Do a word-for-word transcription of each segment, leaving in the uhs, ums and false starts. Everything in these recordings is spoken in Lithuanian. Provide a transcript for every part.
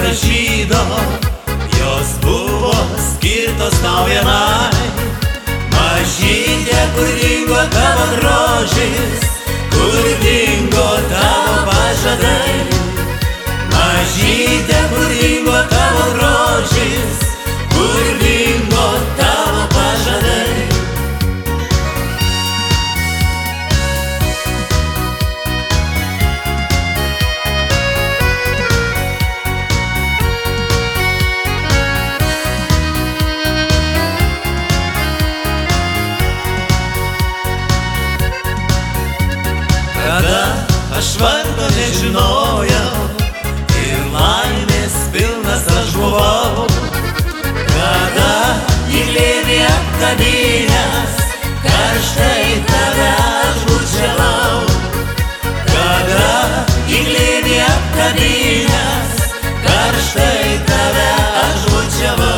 pražydo, jos buvo skirtos tau vienai. Mažytė, kur dingo tavo grožis, kur dingo tavo pažadai. Mažytė, kur dingo tavo grožis, kur dingo tavo pažadai. Kada aš vardo nežinojau ir laimės pilnas aš buvau, kada į glėbį apkabinęs karštai tave aš bučiavau, kada į glėbį apkabinęs karštai tave aš bučiavau.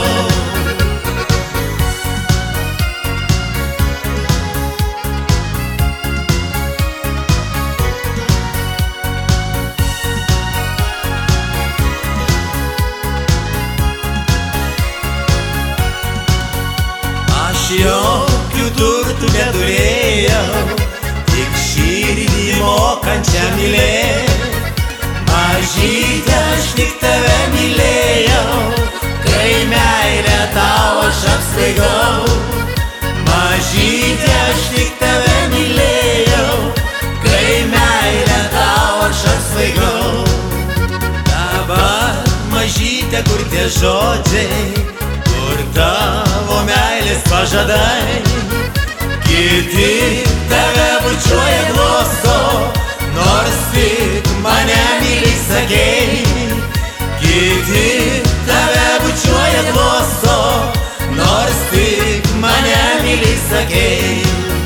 Jokių turtų neturėjau, tik širdį mokančią mylėt. Mažytė, aš tik tave mylėjau, kai meilę tau aš apsvaigau. Mažytė, aš tik tave mylėjau, kai meilę tau aš apsvaigau. Dabar mažytė, kur tie žodžiai, kur tavo meilės pažadai. Kiti tave bučiuoja glosto, nors tik mane myli sakei. Kiti tave bučiuoja glosto, nors tik mane myli sakei.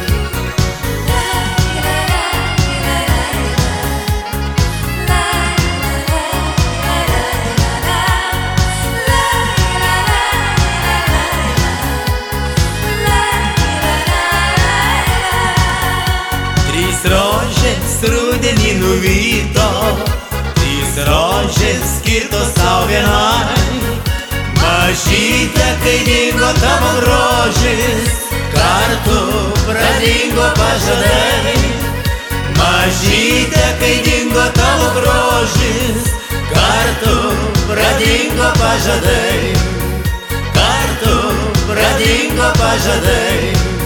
Rožės rudenį nuvyto, trys rožės skirtos tau vienai. Mažytė, kai dingo tavo grožis, kartu pradingo pažadai. Mažytė, kai dingo tavo grožis, kartu pradingo pažadai. Kartu pradingo pažadai.